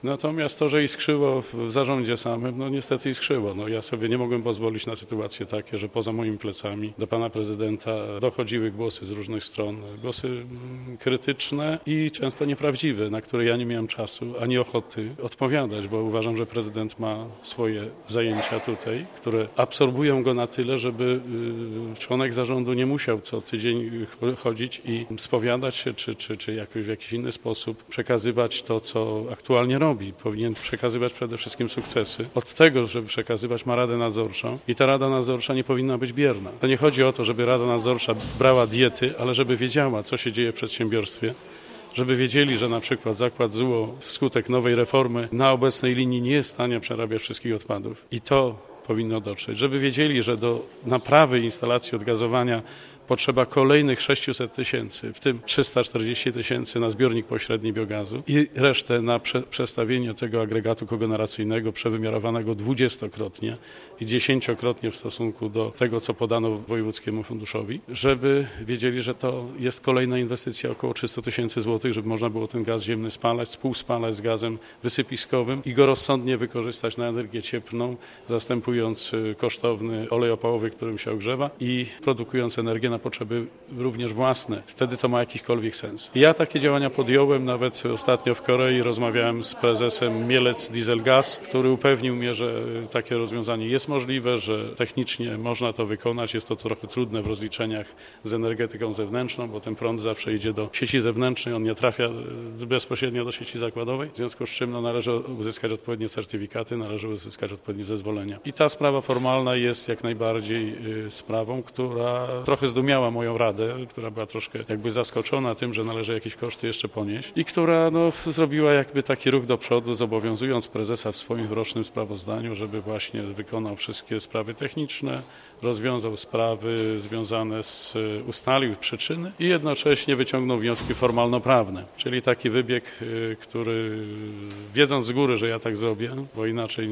Natomiast to, że iskrzyło w zarządzie samym, no niestety iskrzyło. No ja sobie nie mogłem pozwolić na sytuacje takie, że poza moimi plecami do pana prezydenta dochodziły głosy z różnych stron, głosy krytyczne i często nieprawdziwe, na które ja nie miałem czasu ani ochoty odpowiadać, bo uważam, że prezydent ma swoje zajęcia tutaj, które absorbują go na tyle, żeby członek zarządu nie musiał co tydzień chodzić i spowiadać się, czy jakoś w jakiś inny sposób przekazywać to, co aktualnie robi. Powinien przekazywać przede wszystkim sukcesy. Od tego, żeby przekazywać, ma Radę Nadzorczą i ta Rada Nadzorcza nie powinna być bierna. To nie chodzi o to, żeby Rada Nadzorcza brała diety, ale żeby wiedziała, co się dzieje w przedsiębiorstwie, żeby wiedzieli, że na przykład zakład ZUO wskutek nowej reformy na obecnej linii nie jest w stanie przerabiać wszystkich odpadów. I to powinno dotrzeć. Żeby wiedzieli, że do naprawy instalacji odgazowania potrzeba kolejnych 600 tysięcy, w tym 340 tysięcy na zbiornik pośredni biogazu i resztę na przestawienie tego agregatu kogeneracyjnego przewymiarowanego 20-krotnie i 10-krotnie w stosunku do tego, co podano Wojewódzkiemu Funduszowi, żeby wiedzieli, że to jest kolejna inwestycja około 300 tysięcy złotych, żeby można było ten gaz ziemny spalać, współspalać z gazem wysypiskowym i go rozsądnie wykorzystać na energię cieplną, zastępując kosztowny olej opałowy, którym się ogrzewa i produkując energię na potrzeby również własne. Wtedy to ma jakikolwiek sens. Ja takie działania podjąłem, nawet ostatnio w Korei rozmawiałem z prezesem Mielec Diesel Gas, który upewnił mnie, że takie rozwiązanie jest możliwe, że technicznie można to wykonać. Jest to trochę trudne w rozliczeniach z energetyką zewnętrzną, bo ten prąd zawsze idzie do sieci zewnętrznej, on nie trafia bezpośrednio do sieci zakładowej, w związku z czym należy uzyskać odpowiednie certyfikaty, należy uzyskać odpowiednie zezwolenia. I ta sprawa formalna jest jak najbardziej sprawą, która trochę zdumiała moją radę, która była troszkę jakby zaskoczona tym, że należy jakieś koszty jeszcze ponieść i która zrobiła jakby taki ruch do przodu, zobowiązując prezesa w swoim rocznym sprawozdaniu, żeby właśnie wykonał wszystkie sprawy techniczne, rozwiązał sprawy związane ustalił przyczyny i jednocześnie wyciągnął wnioski formalno-prawne. Czyli taki wybieg, który wiedząc z góry, że ja tak zrobię, bo inaczej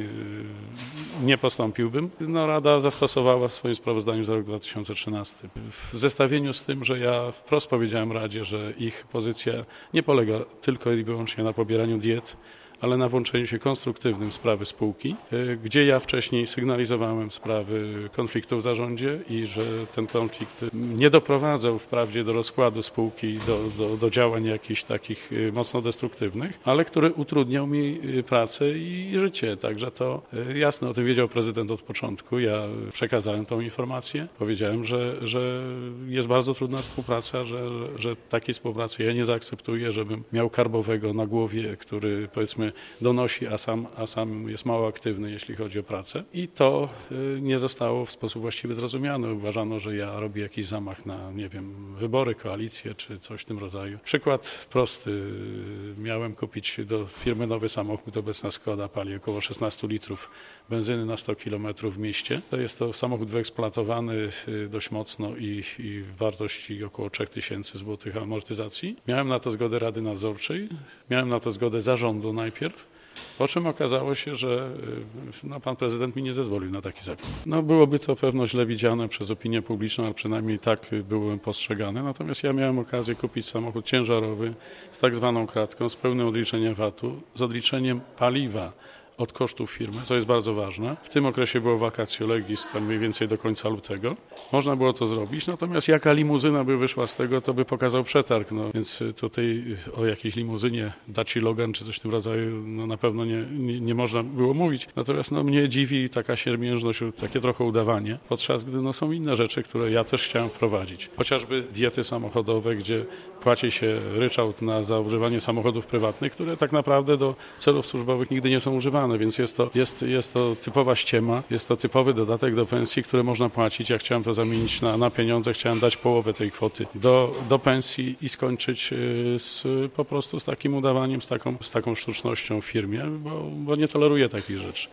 nie postąpiłbym, Rada zastosowała w swoim sprawozdaniu za rok 2013. W zestawieniu z tym, że ja wprost powiedziałem Radzie, że ich pozycja nie polega tylko i wyłącznie na pobieraniu diet, ale na włączeniu się konstruktywnym w sprawy spółki, gdzie ja wcześniej sygnalizowałem sprawy konfliktu w zarządzie i że ten konflikt nie doprowadzał wprawdzie do rozkładu spółki, do działań jakichś takich mocno destruktywnych, ale który utrudniał mi pracę i życie. Także to jasno o tym wiedział prezydent od początku. Ja przekazałem tą informację. Powiedziałem, że jest bardzo trudna współpraca, że takiej współpracy ja nie zaakceptuję, żebym miał karbowego na głowie, który powiedzmy donosi, a sam jest mało aktywny, jeśli chodzi o pracę. I to nie zostało w sposób właściwy zrozumiane. Uważano, że ja robię jakiś zamach na, nie wiem, wybory, koalicję czy coś w tym rodzaju. Przykład prosty. Miałem kupić do firmy nowy samochód, obecna Skoda pali około 16 litrów benzyny na 100 km w mieście. To jest to samochód wyeksploatowany dość mocno i wartości około 3000 złotych amortyzacji. Miałem na to zgodę Rady Nadzorczej, miałem na to zgodę zarządu najpierw, po czym okazało się, że pan prezydent mi nie zezwolił na taki zakup. Byłoby to pewno źle widziane przez opinię publiczną, ale przynajmniej tak byłem postrzegany. Natomiast ja miałem okazję kupić samochód ciężarowy z tak zwaną kratką, z pełnym odliczeniem VAT-u, z odliczeniem paliwa od kosztów firmy, co jest bardzo ważne. W tym okresie było vacatio legis, tam mniej więcej do końca lutego. Można było to zrobić, natomiast jaka limuzyna by wyszła z tego, to by pokazał przetarg. Więc tutaj o jakiejś limuzynie Daci Logan czy coś w tym rodzaju na pewno nie można było mówić. Natomiast mnie dziwi taka siermiężność, takie trochę udawanie, podczas gdy są inne rzeczy, które ja też chciałem wprowadzić. Chociażby diety samochodowe, gdzie płaci się ryczałt za używanie samochodów prywatnych, które tak naprawdę do celów służbowych nigdy nie są używane. Więc jest to typowa ściema, jest to typowy dodatek do pensji, który można płacić. Ja chciałem to zamienić na pieniądze, chciałem dać połowę tej kwoty do pensji i skończyć po prostu z takim udawaniem, z taką sztucznością w firmie, bo nie toleruję takich rzeczy.